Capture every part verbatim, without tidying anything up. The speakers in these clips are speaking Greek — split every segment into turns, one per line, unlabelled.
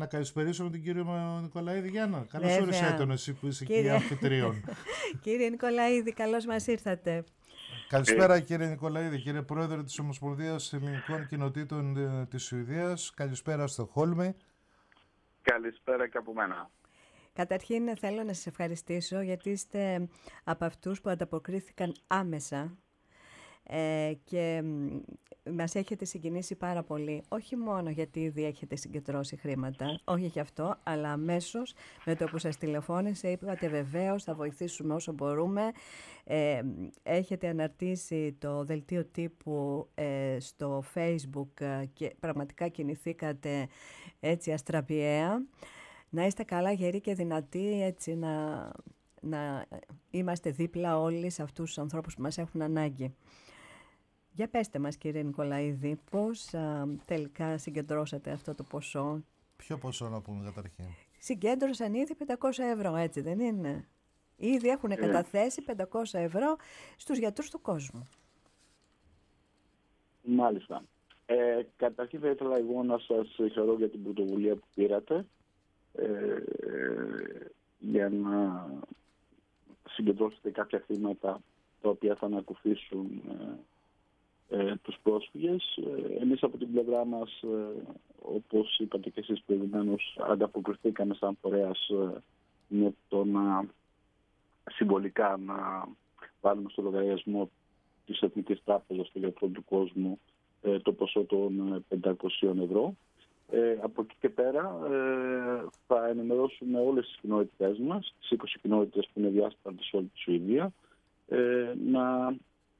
Να καλησπερίσουμε την κύριο Νικολαίδη Γιάννα. Καλώς ήρθατε εσύ που είσαι κύριε αμφιτρίων.
Κύριε Νικολαίδη, καλώς μας ήρθατε.
Καλησπέρα κύριε Νικολαίδη, κύριε Πρόεδρε της Ομοσπονδίας Ελληνικών Κοινοτήτων της Σουηδίας. Καλησπέρα στο Χόλμη.
Καλησπέρα και από μένα.
Καταρχήν θέλω να σας ευχαριστήσω γιατί είστε από αυτούς που ανταποκρίθηκαν άμεσα ε, και μας έχετε συγκινήσει πάρα πολύ. Όχι μόνο γιατί ήδη έχετε συγκεντρώσει χρήματα, όχι γι' αυτό, αλλά αμέσως με το που σας τηλεφώνησε είπατε βεβαίως θα βοηθήσουμε όσο μπορούμε. Ε, έχετε αναρτήσει το δελτίο τύπου ε, στο Facebook και πραγματικά κινηθήκατε έτσι αστραπιαία. Να είστε καλά, γεροί και δυνατοί, έτσι να, να είμαστε δίπλα όλοι σε αυτούς τους ανθρώπους που μας έχουν ανάγκη. Για πέστε μας κύριε Νικολαίδη, πώς α, τελικά συγκεντρώσατε αυτό το ποσό?
Ποιο ποσό να πούμε καταρχήν?
Συγκέντρωσαν ήδη πεντακόσια ευρώ, έτσι δεν είναι? Ήδη έχουν καταθέσει πεντακόσια ευρώ στους γιατρούς του κόσμου.
Μάλιστα. Ε, καταρχήν θα ήθελα εγώ να σας συγχαρώ για την πρωτοβουλία που πήρατε ε, για να συγκεντρώσετε κάποια χρήματα τα οποία θα ανακουφίσουν ε, ε, τους πρόσφυγες. Ε, εμείς από την πλευρά μας, ε, όπως είπατε και εσείς προηγουμένως, ανταποκριθήκαμε σαν φορέας ε, με το να συμβολικά να βάλουμε στο λογαριασμό της Εθνικής Τράπεζας των Γιατρών του Κόσμου ε, το ποσό των πεντακόσια ευρώ. Ε, από εκεί και πέρα ε, θα ενημερώσουμε όλες τις κοινότητες μας, τις είκοσι κοινότητες που είναι διάσπαρτες σε όλη τη Σουηδία, ε, να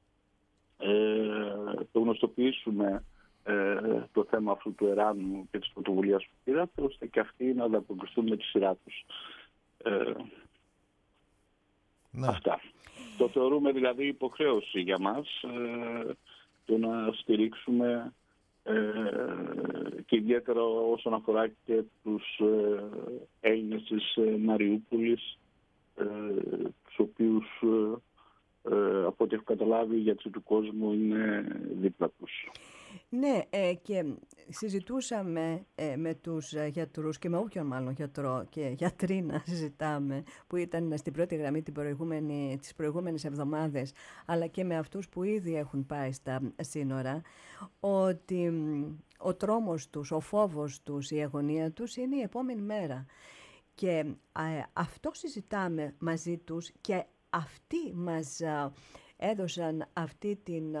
ε, το γνωστοποιήσουμε ε, το θέμα αυτού του Εράνου και της πρωτοβουλίας που πήρατε, ώστε και αυτοί να ανταποκριθούν με τη σειρά τους. Ε, ναι. Αυτά. Το θεωρούμε δηλαδή υποχρέωση για μας ε, το να στηρίξουμε Ε, και ιδιαίτερα όσον αφορά και τους ε, Έλληνες της ε, Μαριούπολης, ε, τους οποίους ε, ε, από ό,τι έχω καταλάβει οι γιατροί του κόσμου είναι δίπλα τους.
Ναι, ε, και συζητούσαμε ε, με τους γιατρούς και με όποιον μάλλον γιατρό και γιατρίνα συζητάμε που ήταν στην πρώτη γραμμή την προηγούμενη, τις προηγούμενες εβδομάδες, αλλά και με αυτούς που ήδη έχουν πάει στα σύνορα, ότι ο τρόμος τους, ο φόβος τους, η αγωνία τους είναι η επόμενη μέρα. Και ε, αυτό συζητάμε μαζί τους και αυτοί μας ε, έδωσαν αυτή την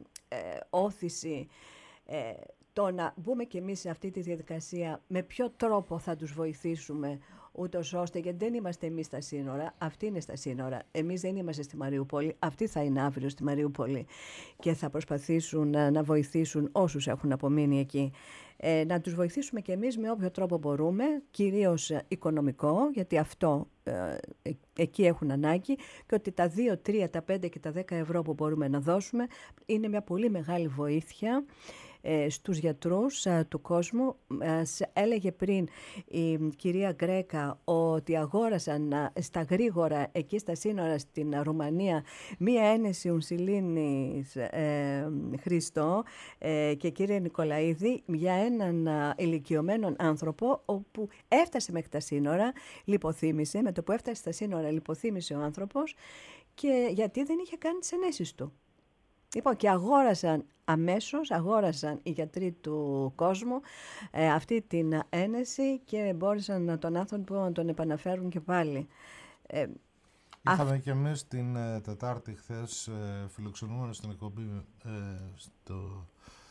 ε, όθηση ε, το να μπούμε και εμείς σε αυτή τη διαδικασία, με ποιο τρόπο θα τους βοηθήσουμε, ούτως ώστε, γιατί δεν είμαστε εμείς στα σύνορα, αυτοί είναι στα σύνορα, εμείς δεν είμαστε στη Μαριούπολη, αυτοί θα είναι αύριο στη Μαριούπολη και θα προσπαθήσουν να, να βοηθήσουν όσους έχουν απομείνει εκεί. Ε, να τους βοηθήσουμε και εμείς με όποιο τρόπο μπορούμε, κυρίως οικονομικό, γιατί αυτό ε, ε, εκεί έχουν ανάγκη, και ότι τα δύο, τρία, τα πέντε και τα δέκα ευρώ που μπορούμε να δώσουμε είναι μια πολύ μεγάλη βοήθεια ε, στους γιατρούς ε, του κόσμου. Ε, έλεγε πριν η κυρία Γκρέκα ότι αγόρασαν ε, στα γρήγορα εκεί στα σύνορα στην Ρουμανία μία ένεση ονσιλίνης ε, Χριστό ε, και κύριε Νικολαίδη για έναν ε, ηλικιωμένο άνθρωπο, όπου έφτασε μέχρι τα σύνορα, λιποθύμησε, με το που έφτασε στα σύνορα λιποθύμησε ο άνθρωπος, και γιατί δεν είχε κάνει τις ενέσεις του. Λοιπόν, και αγόρασαν αμέσως, αγόρασαν οι γιατροί του κόσμου ε, αυτή την ένεση και μπόρεσαν να τον άνθρωπο να τον επαναφέρουν και πάλι. Ε,
Είχαμε και εμείς την ε, Τετάρτη χθες ε, φιλοξενούμενο στην εκπομπή ε, στο...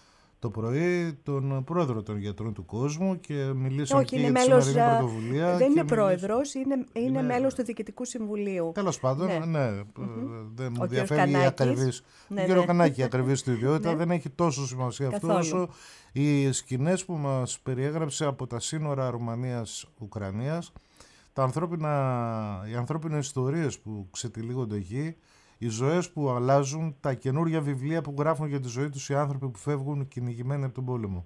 το πρωί τον πρόεδρο των γιατρών του κόσμου και μιλήσαμε και για τη σημερινή πρωτοβουλία.
Δεν είναι πρόεδρος, είναι, είναι, είναι μέλος του Διοικητικού Συμβουλίου.
Τέλος πάντων, ναι, ναι mm-hmm. δεν μου διαφεύγει η ακριβής.
Ναι,
ο κύριο Κανάκη, ακριβής του ιδιότητα, δεν έχει τόσο σημασία αυτό όσο οι σκηνές που μας περιέγραψε από τα σύνορα Ρουμανίας-Ουκρανίας, τα ανθρώπινα, οι ανθρώπινες ιστορίες που ξετυλίγονται εκεί, οι ζωές που αλλάζουν, τα καινούργια βιβλία που γράφουν για τη ζωή τους οι άνθρωποι που φεύγουν κυνηγημένοι από τον πόλεμο.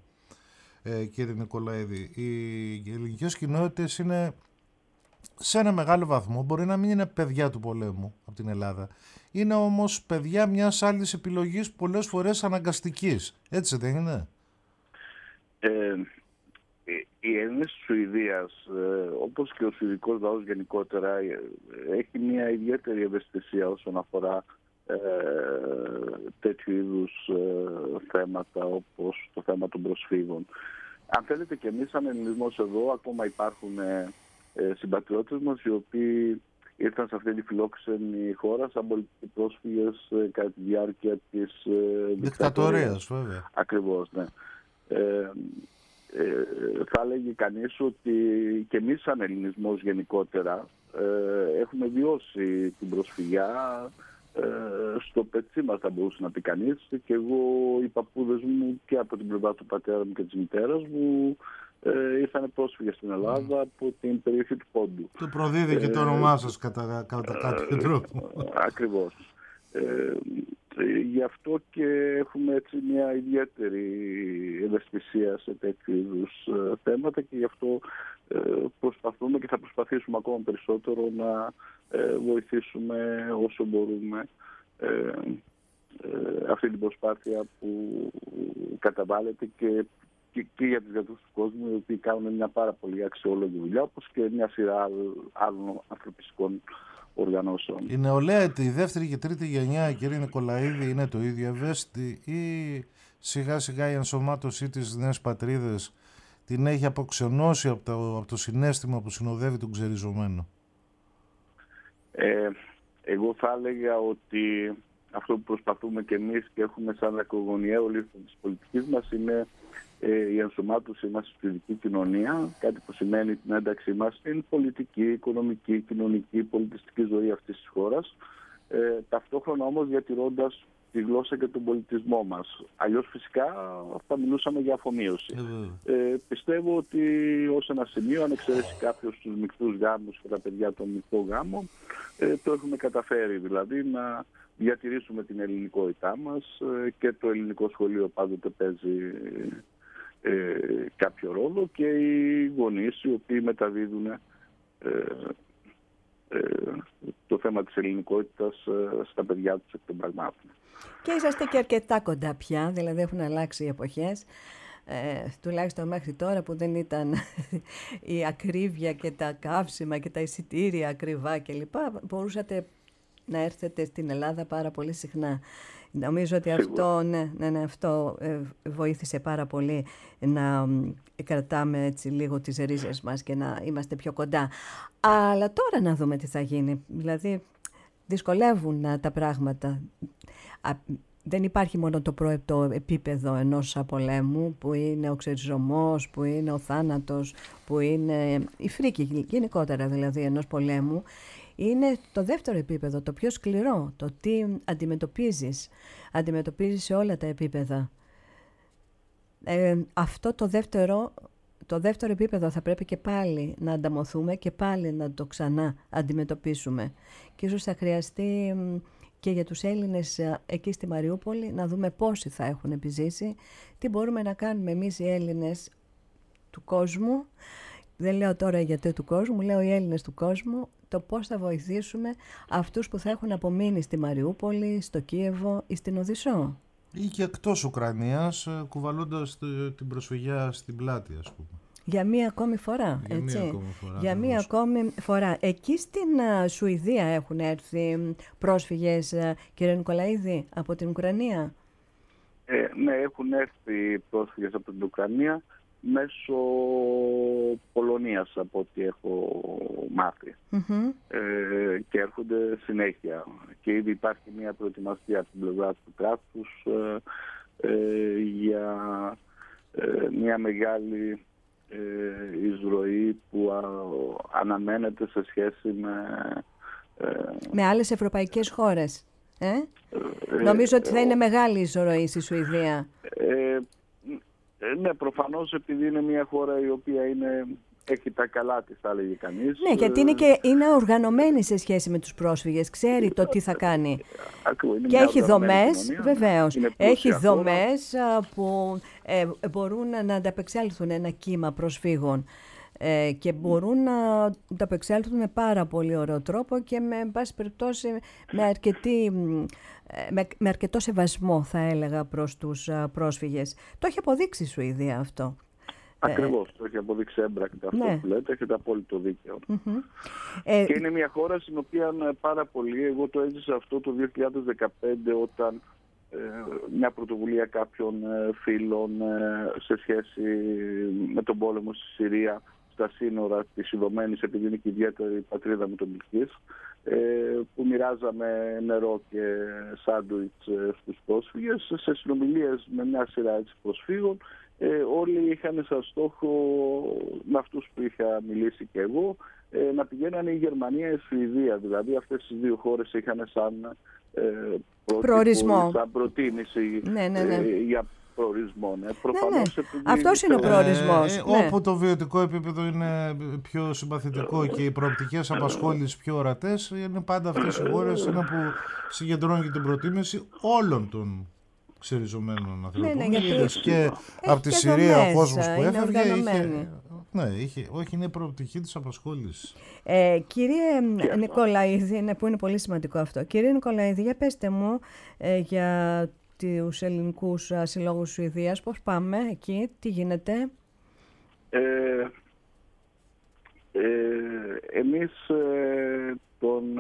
Ε, κύριε Νικολαίδη, οι ελληνικές κοινότητες είναι σε ένα μεγάλο βαθμό, μπορεί να μην είναι παιδιά του πολέμου από την Ελλάδα, είναι όμως παιδιά μιας άλλης επιλογής, πολλές φορές αναγκαστικής. Έτσι δεν είναι?
Ε, οι Έλληνες της Σουηδίας, όπως και ο σουηδικός λαός γενικότερα, έχει μια ιδιαίτερη ευαισθησία όσον αφορά ε, τέτοιου είδους ε, θέματα, όπως το θέμα των προσφύγων. Αν θέλετε, και εμείς σαν ελληνισμός εδώ ακόμα υπάρχουν ε, συμπατριώτες μας οι οποίοι ήρθαν σε αυτή τη φιλόξενη χώρα σαν πολιτικοί πρόσφυγες ε, κατά τη διάρκεια της ε,
δικτατορίας. Βέβαια.
Ακριβώς, ναι. Ε, ε, θα έλεγε κανείς ότι και εμείς σαν ελληνισμός γενικότερα ε, έχουμε βιώσει την προσφυγιά ε, στο πετσί μας, θα μπορούσε να πει κανείς, και εγώ οι παππούδες μου και από την πλευρά του πατέρα μου και της μητέρας μου ε, ήρθαν πρόσφυγες στην Ελλάδα από την περιοχή του Πόντου.
Το προδίδει και το όνομά σας κατά, κατά κάποιο τρόπο.
Ακριβώς. Ε, γι' αυτό και έχουμε έτσι μια ιδιαίτερη ευαισθησία σε τέτοιου είδους θέματα και γι' αυτό ε, προσπαθούμε και θα προσπαθήσουμε ακόμα περισσότερο να ε, βοηθήσουμε όσο μπορούμε ε, ε, αυτή την προσπάθεια που καταβάλλεται και, και, και για τους γιατρούς του κόσμου, οι οποίοι κάνουν μια πάρα πολύ αξιόλογη δουλειά, όπως και μια σειρά άλλων ανθρωπιστικών οργανώσεων.
Η νεολαία, η δεύτερη και τρίτη γενιά, κύριε Νικολαίδη, είναι το ίδιο ευαίσθητη ή σιγά σιγά η ενσωμάτωσή της στις νέες πατρίδες την έχει αποξενώσει από το, από το συναίσθημα που συνοδεύει τον ξεριζωμένο?
Ε, εγώ θα έλεγα ότι αυτό που προσπαθούμε και εμείς και έχουμε σαν ακρογωνιαίο λίθο της πολιτικής μας είναι ε, η ενσωμάτωσή μας στη δική κοινωνία, κάτι που σημαίνει την ένταξή μας στην πολιτική, οικονομική, κοινωνική, πολιτιστική ζωή αυτής της χώρας, ε, ταυτόχρονα όμως διατηρώντας τη γλώσσα και τον πολιτισμό μας. Αλλιώς φυσικά θα μιλούσαμε για αφομοίωση. Ε, πιστεύω ότι ως ένα σημείο, αν εξαιρέσει κάποιος τους μεικτούς γάμους και τα παιδιά των μεικτών γάμων, ε, το έχουμε καταφέρει, δηλαδή να διατηρήσουμε την ελληνικότητά μας ε, και το ελληνικό σχολείο πάντοτε παίζει ε, κάποιο ρόλο και οι γονείς οι οποίοι μεταδίδουν ε, ε, το θέμα της ελληνικότητας ε, στα παιδιά τους εκ των πραγμάτων.
Και είσαστε και αρκετά κοντά πια, δηλαδή έχουν αλλάξει οι εποχές, ε, τουλάχιστον μέχρι τώρα που δεν ήταν η ακρίβεια και τα καύσιμα και τα εισιτήρια ακριβά κλπ. Μπορούσατε να έρθετε στην Ελλάδα πάρα πολύ συχνά. Νομίζω ότι αυτό, ναι, ναι, ναι, αυτό ε, βοήθησε πάρα πολύ να ε, κρατάμε έτσι λίγο τις ρίζες μας και να είμαστε πιο κοντά. Αλλά τώρα να δούμε τι θα γίνει. Δηλαδή δυσκολεύουν τα πράγματα. Α, δεν υπάρχει μόνο το προεπτό επίπεδο ενός πολέμου που είναι ο ξεριζωμός, που είναι ο θάνατος, που είναι η φρίκη γενικότερα δηλαδή ενός πολέμου. Είναι το δεύτερο επίπεδο, το πιο σκληρό, το τι αντιμετωπίζεις. Αντιμετωπίζεις σε όλα τα επίπεδα. Ε, αυτό το δεύτερο, το δεύτερο επίπεδο θα πρέπει και πάλι να ανταμωθούμε και πάλι να το ξανά αντιμετωπίσουμε. Και ίσως θα χρειαστεί και για τους Έλληνες εκεί στη Μαριούπολη να δούμε πόσοι θα έχουν επιζήσει, τι μπορούμε να κάνουμε εμείς οι Έλληνες του κόσμου. Δεν λέω τώρα οι γιατροί του κόσμου, λέω οι Έλληνες του κόσμου, το πώς θα βοηθήσουμε αυτούς που θα έχουν απομείνει στη Μαριούπολη, στο Κίεβο ή στην Οδυσσό.
Ή και εκτός Ουκρανίας, κουβαλώντας την προσφυγιά στην πλάτη, ας πούμε.
Για μία ακόμη φορά,
Για
έτσι.
μία ακόμη φορά.
Για μία ακόμη φορά. Εκεί στην uh, Σουηδία έχουν έρθει πρόσφυγες, uh, κύριε Νικολαίδη, από την Ουκρανία.
Ε, ναι, έχουν έρθει πρόσφυγες από την Ουκρανία μέσω Πολωνίας, από ό,τι έχω μάθει. Mm-hmm. Ε, και έρχονται συνέχεια. Και ήδη υπάρχει μια προετοιμασία από την πλευρά του κράτους ε, ε, για ε, μια μεγάλη ε, εισρωή που α, αναμένεται σε σχέση με... Ε,
με άλλες ευρωπαϊκές χώρες. Ε? Ε, Νομίζω ε, ότι θα είναι μεγάλη εισρωή στη Σουηδία.
Ε, Ναι, προφανώς επειδή είναι μια χώρα η οποία είναι, έχει τα καλά της, θα έλεγε κανείς.
Ναι, γιατί είναι, και, είναι οργανωμένη σε σχέση με τους πρόσφυγες, ξέρει το τι θα κάνει.
Ακριβώς,
και έχει δομές, κοινωνία, βεβαίως, έχει δομές που ε, μπορούν να ανταπεξέλθουν ένα κύμα προσφύγων ε, και μπορούν να ανταπεξέλθουν με πάρα πολύ ωραίο τρόπο και με, εν πάση περιπτώσει, με αρκετή... Με, με αρκετό σεβασμό θα έλεγα προς τους α, πρόσφυγες. Το έχει αποδείξει η Σουηδία αυτό.
Ακριβώς, το έχει αποδείξει έμπρακτα αυτό
ναι.
που λέτε, έχετε απόλυτο δίκαιο.
Mm-hmm. Ε,
και είναι μια χώρα στην οποία πάρα πολύ, εγώ το έζησα αυτό το δύο χιλιάδες δεκαπέντε όταν ε, μια πρωτοβουλία κάποιων ε, φίλων ε, σε σχέση με τον πόλεμο στη Συρία, στα σύνορα της Ιδωμένης, επειδή είναι και ιδιαίτερη πατρίδα μου το Μπιλκής, ε, που μοιράζαμε νερό και σάντουιτς ε, στους πρόσφυγες, σε συνομιλίες με μια σειρά έτσι, προσφύγων. Ε, όλοι είχαν σαν στόχο, με αυτούς που είχα μιλήσει και εγώ, ε, να πηγαίνανε η Γερμανία και η Σουηδία. Δηλαδή αυτές τις δύο χώρες είχαν σαν ε,
προορισμό,
σαν προτίμηση
ναι, ναι, ναι.
Ε, για προορισμό. Ναι. Προφανώς,
ναι, ναι. Αυτός είναι ο προορισμός.
Ε,
ναι.
Όπου το βιωτικό επίπεδο είναι πιο συμπαθητικό και οι προοπτικές απασχόλησης πιο ορατές, είναι πάντα αυτές οι χώρες είναι που συγκεντρώνουν και την προτίμηση όλων των ξεριζωμένων ανθρώπων.
Ναι, ναι, γιατί
και από τη Συρία ο κόσμος που έφευγε είχε, ναι, είχε, όχι, είναι προοπτική της απασχόλησης.
Ε, κύριε Νικολαίδη, που είναι πολύ σημαντικό αυτό. Κύριε Νικολαίδη, για πέστε μου ε, για τους ελληνικούς συλλόγους Σουηδίας, πώς πάμε εκεί, τι γίνεται?
Ε, ε, εμείς ε, τον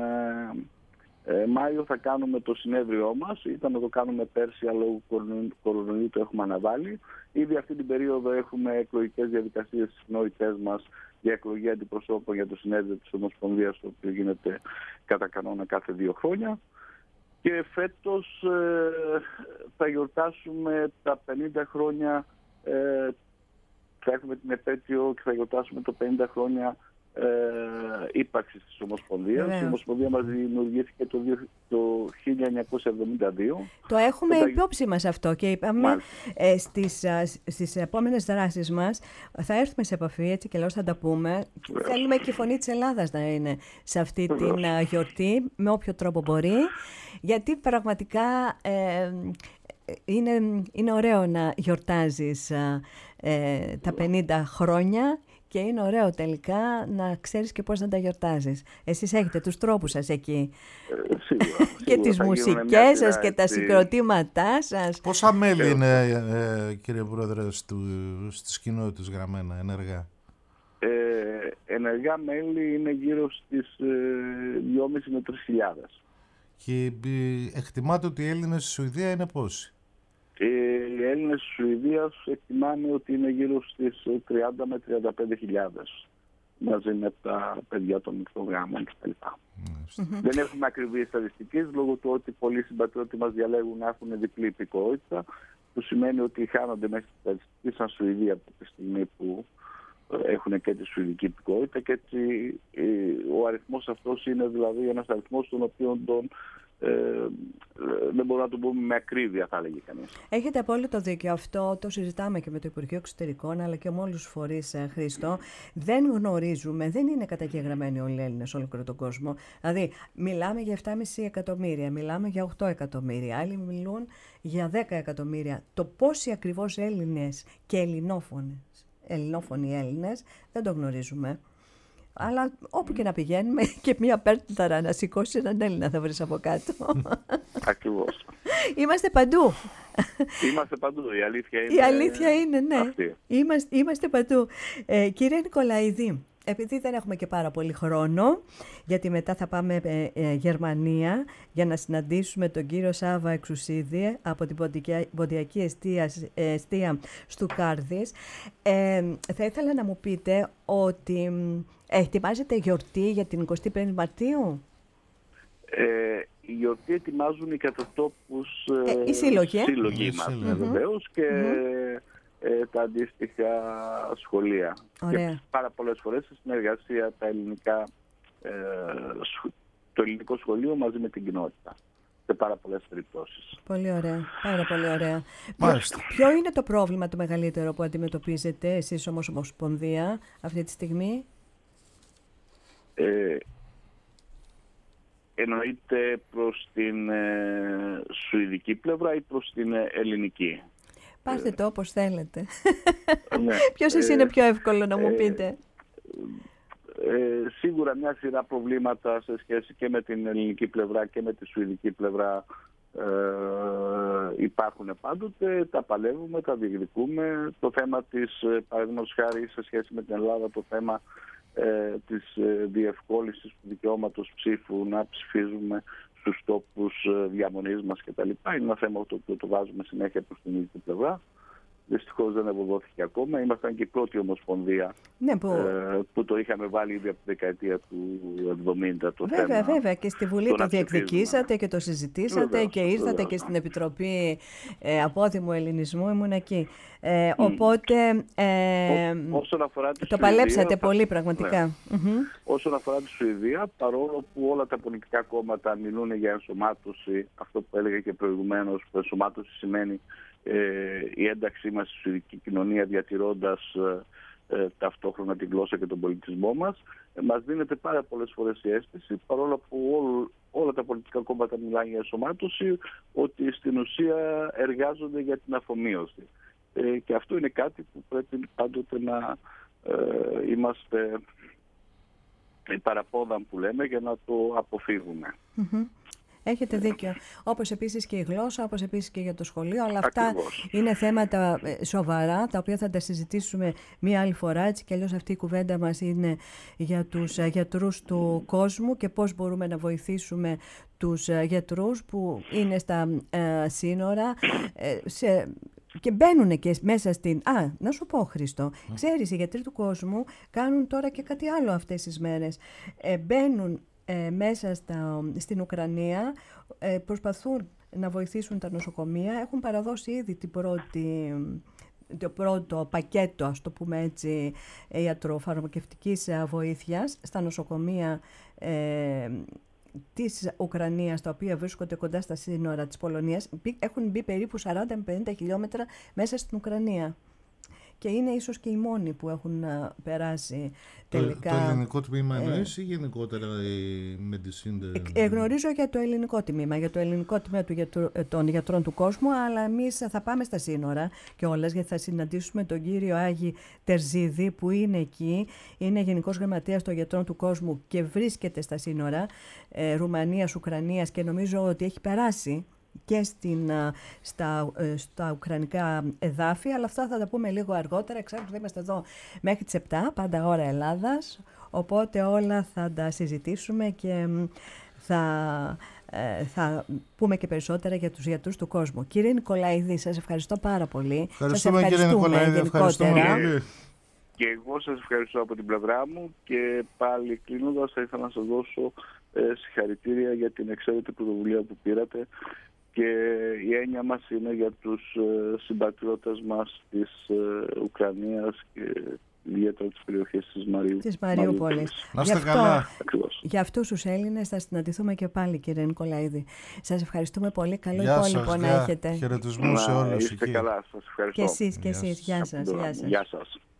ε, Μάιο θα κάνουμε το συνέδριό μας. Ήταν να το κάνουμε πέρσι, αλλά λόγω κορονοϊού το έχουμε αναβάλει. Ήδη αυτή την περίοδο έχουμε εκλογικές διαδικασίες στις κοινότητές μας για εκλογή αντιπροσώπων για το συνέδριο της Ομοσπονδίας, το οποίο γίνεται κατά κανόνα κάθε δύο χρόνια. Και φέτος ε, θα γιορτάσουμε τα πενήντα χρόνια, ε, θα έχουμε την επέτειο και θα γιορτάσουμε το πενήντα χρόνια ε, ύπαρξης της Ομοσπονδίας. Yeah. Η Ομοσπονδία μας δημιουργήθηκε το, το χίλια εννιακόσια εβδομήντα δύο.
Το έχουμε τα... υπόψη μας αυτό και είπαμε ε, στις, στις επόμενες δράσεις μας θα έρθουμε σε επαφή, έτσι και λέω θα τα πούμε. Yeah. Θέλουμε και η φωνή της Ελλάδας να είναι σε αυτή yeah. την uh, γιορτή με όποιο τρόπο μπορεί, γιατί πραγματικά ε, είναι, είναι ωραίο να γιορτάζεις ε, τα πενήντα χρόνια. Και είναι ωραίο τελικά να ξέρεις και πώς να τα γιορτάζεις. Εσείς έχετε τους τρόπους σας εκεί.
Ε, σίγουρα,
και τις μουσικές σας και τα συγκροτήματά σας.
Πόσα μέλη είναι, ε, κύριε Πρόεδρε, στου, στις κοινότητες γραμμένα, ενεργά?
Ε, ενεργά μέλη είναι γύρω στις ε, δυόμισι με τρεις χιλιάδες.
Και ε, εκτιμάται ότι οι Έλληνες στη Σουηδία είναι πόσοι?
Οι Έλληνες της Σουηδίας εκτιμάνε ότι είναι γύρω στις τριάντα με τριάντα πέντε χιλιάδες μαζί με τα παιδιά των μυθογάμων κτλ. Mm-hmm. Δεν έχουμε ακριβείς στατιστικές λόγω του ότι πολλοί συμπατριώτες μας διαλέγουν να έχουν διπλή υπηκότητα, που σημαίνει ότι χάνονται μέσα στη στατιστική σαν Σουηδία από τη στιγμή που έχουν και τη σουηδική υπηκότητα, και έτσι ο αριθμός αυτός είναι δηλαδή ένας αριθμός τον οποίο τον Ε, δεν μπορούμε να το πούμε με ακρίβεια, θα έλεγε κανείς.
Έχετε απόλυτο δίκιο. Αυτό το συζητάμε και με το Υπουργείο Εξωτερικών, αλλά και με όλους τους φορείς, Χρήστο. Δεν γνωρίζουμε, δεν είναι καταγεγραμμένοι όλοι οι Έλληνες σε όλο τον κόσμο. Δηλαδή, μιλάμε για επτά κόμμα πέντε εκατομμύρια, μιλάμε για οκτώ εκατομμύρια, άλλοι μιλούν για δέκα εκατομμύρια. Το πόσοι ακριβώς Έλληνες και ελληνόφωνες, ελληνόφωνοι Έλληνες, δεν το γνωρίζουμε. Αλλά όπου και να πηγαίνουμε και μία πέρταρα να σηκώσει έναν Έλληνα θα βρεις από κάτω.
Ακριβώς.
Είμαστε παντού.
Είμαστε παντού, η αλήθεια είναι.
Η αλήθεια είναι, ναι. Είμαστε, είμαστε παντού. Ε, κύριε Νικολαίδη, επειδή δεν έχουμε και πάρα πολύ χρόνο, γιατί μετά θα πάμε ε, ε, Γερμανία για να συναντήσουμε τον κύριο Σάβα Εξουσίδη από την Ποντιακή Εστία, εστία Στουκάρδης, ε, θα ήθελα να μου πείτε ότι ε, ετοιμάζετε γιορτή για την εικοστή πέμπτη Μαρτίου?
Ε, η γιορτή ετοιμάζουν οι κατατόπους
ε, οι σύλλογοι, ε?
σύλλογοι μας, mm-hmm. βεβαίως, και mm-hmm. ε, τα αντίστοιχα σχολεία.
Ωραία.
Και πάρα πολλές φορές σε συνεργασία τα ελληνικά, ε, το ελληνικό σχολείο μαζί με την κοινότητα. Σε πάρα πολλές περιπτώσεις.
Πολύ ωραία. Πάρα πολύ ωραία. Ποιο, ποιο είναι το πρόβλημα το μεγαλύτερο που αντιμετωπίζετε εσείς όμως Ομοσπονδία αυτή τη στιγμή?
Ε, εννοείται προς την ε, σουηδική πλευρά ή προς την ε, ελληνική?
Πάστε το όπως θέλετε.
Ναι.
Ποιος σας ε, είναι πιο εύκολο να μου ε, πείτε?
Ε, σίγουρα μια σειρά προβλήματα σε σχέση και με την ελληνική πλευρά και με τη σουηδική πλευρά Ε, υπάρχουν πάντοτε, τα παλεύουμε, τα διεκδικούμε. Το θέμα της, παραδείγματος χάρη σε σχέση με την Ελλάδα, το θέμα ε, της ε, διευκόλυνσης του δικαιώματος ψήφου, να ψηφίζουμε στους τόπους ε, διαμονής μας κτλ. Είναι ένα θέμα το οποίο το βάζουμε συνέχεια προς την ίδια πλευρά. Δυστυχώς δεν ευωδόθηκε ακόμα. Ήμασταν και η πρώτη ομοσπονδία
ναι, που...
Ε, που το είχαμε βάλει ήδη από τη δεκαετία του εβδομήντα το
βέβαια,
θέμα.
Βέβαια, και στη Βουλή το διεκδικήσατε και το συζητήσατε βεβαίως, και ήρθατε βεβαίως. Και στην Επιτροπή ε, Απόδημου Ελληνισμού, ήμουν εκεί. Ε, mm. Οπότε ε, Ό, όσον αφορά τη το Σουηδία, παλέψατε θα... πολύ πραγματικά. Ναι. Mm-hmm.
Όσον αφορά τη Σουηδία, παρόλο που όλα τα πολιτικά κόμματα μιλούν για ενσωμάτωση, αυτό που έλεγα και προηγουμένως, που ενσωμάτωση σημαίνει Ε, η ένταξή μας στη σουηδική κοινωνία διατηρώντας ε, ε, ταυτόχρονα την γλώσσα και τον πολιτισμό μας, ε, μας δίνεται πάρα πολλές φορές η αίσθηση, παρόλο που ό, όλα τα πολιτικά κόμματα μιλάνε για ενσωμάτωση, ότι στην ουσία εργάζονται για την αφομοίωση. Ε, και αυτό είναι κάτι που πρέπει πάντοτε να ε, είμαστε παραπόδαν που λέμε για να το αποφύγουμε.
Mm-hmm. Έχετε δίκιο. Όπως επίσης και η γλώσσα, όπως επίσης και για το σχολείο, αλλά αυτά ακριβώς. Είναι θέματα σοβαρά, τα οποία θα τα συζητήσουμε μία άλλη φορά. Έτσι κι αλλιώς αυτή η κουβέντα μας είναι για τους γιατρούς του κόσμου και πώς μπορούμε να βοηθήσουμε τους γιατρούς που είναι στα ε, σύνορα, ε, σε... και μπαίνουν και μέσα στην... Α, να σου πω, Χρήστο, ξέρεις, οι γιατροί του κόσμου κάνουν τώρα και κάτι άλλο αυτές τις μέρες. Ε, μπαίνουν Ε, μέσα στα, στην Ουκρανία, ε, προσπαθούν να βοηθήσουν τα νοσοκομεία, έχουν παραδώσει ήδη την πρώτη, το πρώτο πακέτο, ας το πούμε έτσι, ιατροφαρμακευτικής βοήθειας στα νοσοκομεία ε, της Ουκρανίας, τα οποία βρίσκονται κοντά στα σύνορα της Πολωνίας. Έχουν μπει περίπου σαράντα με πενήντα χιλιόμετρα μέσα στην Ουκρανία. Και είναι ίσως και οι μόνοι που έχουν uh, περάσει τελικά.
Το, το ελληνικό τμήμα εννοείς ε, ή γενικότερα η Medicine?
Ε, γνωρίζω για το ελληνικό τμήμα, για το ελληνικό τμήμα του γιατρού, των γιατρών του κόσμου, αλλά εμείς θα πάμε στα σύνορα κιόλας, γιατί θα συναντήσουμε τον κύριο Άγη Τερζίδη που είναι εκεί, είναι Γενικός Γραμματέας των Γιατρών του Κόσμου και βρίσκεται στα σύνορα ε, Ρουμανίας, Ουκρανίας, και νομίζω ότι έχει περάσει και στην, στα, στα ουκρανικά εδάφη, αλλά αυτά θα τα πούμε λίγο αργότερα. Ξέρω ότι είμαστε εδώ μέχρι τις επτά, πάντα ώρα Ελλάδας, οπότε όλα θα τα συζητήσουμε και θα, θα πούμε και περισσότερα για τους γιατρούς του κόσμου. Κύριε Νικολαίδη, σας ευχαριστώ πάρα πολύ.
Ευχαριστούμε, σας κύριε Νικολαίδη, ευχαριστούμε πολύ.
Και εγώ σας ευχαριστώ από την πλευρά μου και πάλι κλείνοντας θα ήθελα να σας δώσω ε, συγχαρητήρια για την εξαίρετη πρωτοβουλία που πήρατε. Και η έννοια μας είναι για τους ε, συμπατριώτες μας της ε, Ουκρανίας και ιδιαίτερα της περιοχής της Μαριού,
της Μαριούπολης.
Να είστε καλά.
Για αυτούς τους Έλληνες θα συναντηθούμε και πάλι, κύριε Νικολαίδη. Σας ευχαριστούμε πολύ. Καλό
γεια
υπόλοιπο
σας,
να
γεια.
έχετε.
Χαιρετισμούς σε όλους.
Είστε καλά. Σας ευχαριστώ.
Και εσείς, και εσείς. Γεια σας. Γεια σας.
Γεια σας.